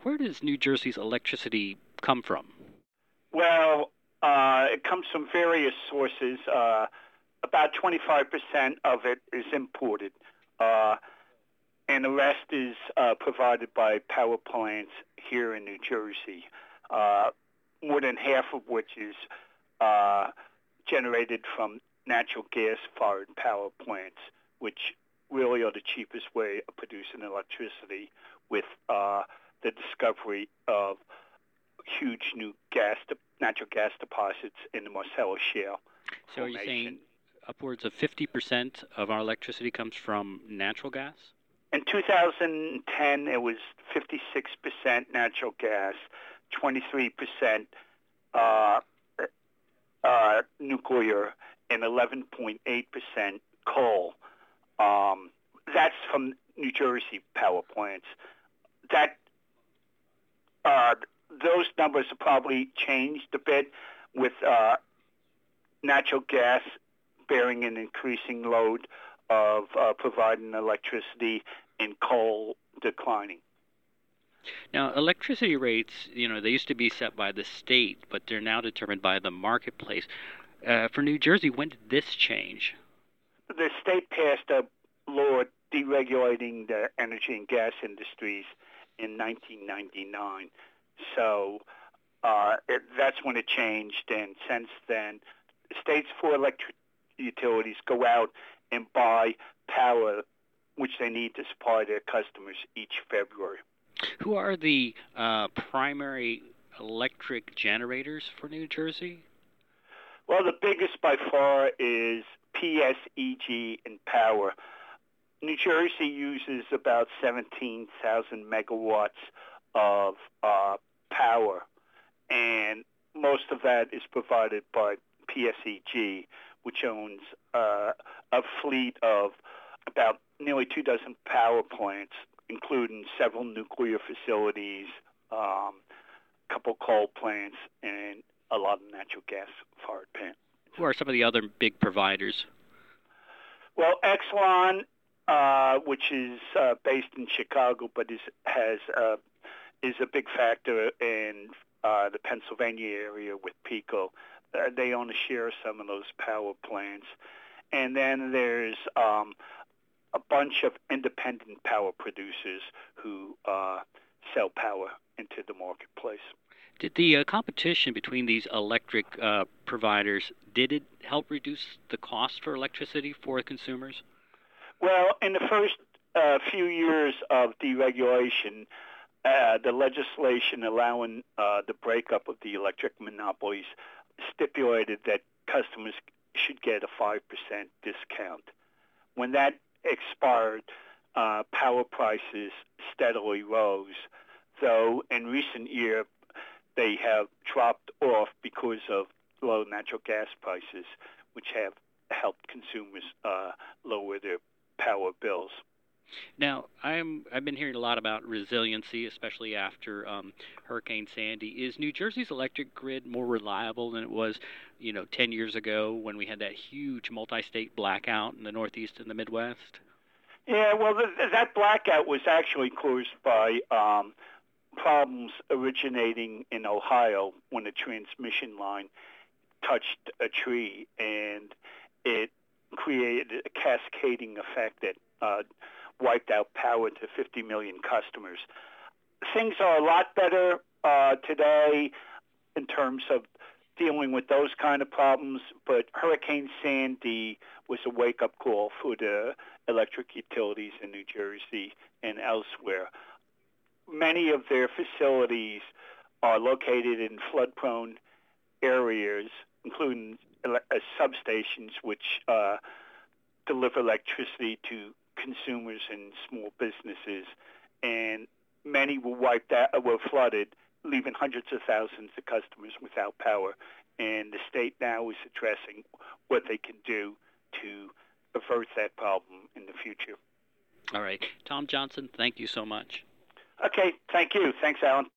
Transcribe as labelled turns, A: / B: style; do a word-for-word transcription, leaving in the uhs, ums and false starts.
A: where does New Jersey's electricity come from?
B: Well, uh, it comes from various sources. Uh, about twenty-five percent of it is imported, uh, and the rest is uh, provided by power plants here in New Jersey, uh, more than half of which is uh, generated from natural gas-fired power plants, which really are the cheapest way of producing electricity with uh, the discovery of huge new gas, de- natural gas deposits in the Marcellus Shale
A: So are you
B: formation.
A: saying upwards of fifty percent of our electricity comes from natural gas?
B: In two thousand ten, it was fifty-six percent natural gas, twenty-three percent uh, uh, nuclear, and eleven point eight percent coal. Um, that's from New Jersey power plants. That uh, those numbers have probably changed a bit with uh, natural gas bearing an increasing load of uh, providing electricity and coal declining.
A: Now, electricity rates, you know, they used to be set by the state, but they're now determined by the marketplace. Uh, for New Jersey, when did this change?
B: The state passed a law deregulating the energy and gas industries in nineteen ninety-nine. So uh, it, that's when it changed, and since then, states for electric utilities go out and buy power which they need to supply their customers each February.
A: Who are the uh, primary electric generators for New Jersey?
B: Well, the biggest by far is P S E G in power. New Jersey uses about seventeen thousand megawatts of uh, power, and most of that is provided by P S E G, which owns uh, a fleet of about nearly two dozen power plants, including several nuclear facilities, um, a couple coal plants, and a lot of natural gas-fired plants.
A: Who are some of the other big providers?
B: Well, Exelon, uh, which is uh, based in Chicago, but is has uh, is a big factor in uh, the Pennsylvania area with PECO. Uh, they own a share of some of those power plants, and then there's um, a bunch of independent power producers who uh, sell power into the marketplace.
A: Did the uh, competition between these electric uh, providers, did it help reduce the cost for electricity for consumers?
B: Well, in the first uh, few years of deregulation, uh, the legislation allowing uh, the breakup of the electric monopolies stipulated that customers should get a five percent discount. When that expired, uh, power prices steadily rose, though in recent years they have dropped off because of low natural gas prices, which have helped consumers uh, lower their power bills.
A: Now, I'm I've been hearing a lot about resiliency, especially after um, Hurricane Sandy. Is New Jersey's electric grid more reliable than it was, you know, ten years ago when we had that huge multi-state blackout in the Northeast and the Midwest?
B: Yeah, well, th- that blackout was actually caused by um, problems originating in Ohio when a transmission line touched a tree, and it created a cascading effect that uh, wiped out power to fifty million customers. Things are a lot better uh, today in terms of dealing with those kind of problems, but Hurricane Sandy was a wake-up call for the electric utilities in New Jersey and elsewhere. Many of their facilities are located in flood-prone areas, including ele- uh, substations which uh, deliver electricity to consumers and small businesses, and many were wiped out, were flooded, leaving hundreds of thousands of customers without power. And the state now is addressing what they can do to avert that problem in the future.
A: All right. Tom Johnson, thank you so much.
B: Okay, thank you. Thanks, Alan.